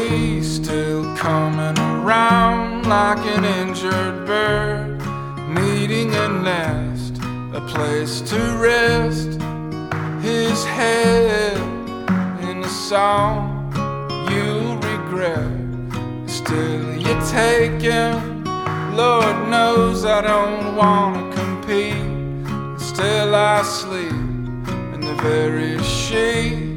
he's still coming around like an injured bird, needing a nest, a place to rest his head in a song you'll regret. Still you take him, Lord knows I don't wanna compete. Still I sleep in the very sheet